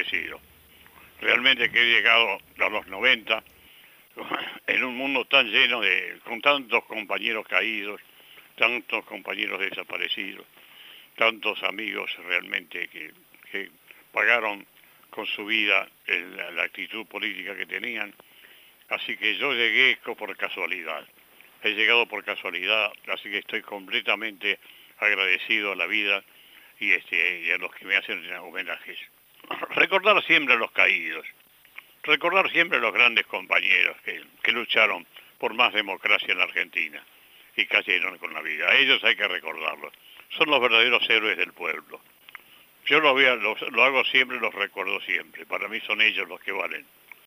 agradecido. Realmente que he llegado a los 90 en un mundo tan lleno con tantos compañeros caídos, tantos compañeros desaparecidos, tantos amigos realmente que pagaron con su vida la actitud política que tenían. Así que yo llegué por casualidad. He llegado por casualidad, así que estoy completamente agradecido a la vida y a los que me hacen homenajes. Recordar siempre a los caídos, recordar siempre a los grandes compañeros que lucharon por más democracia en la Argentina y cayeron con la vida. A ellos hay que recordarlos. Son los verdaderos héroes del pueblo. Yo lo hago siempre, los recuerdo siempre. Para mí son ellos los que valen.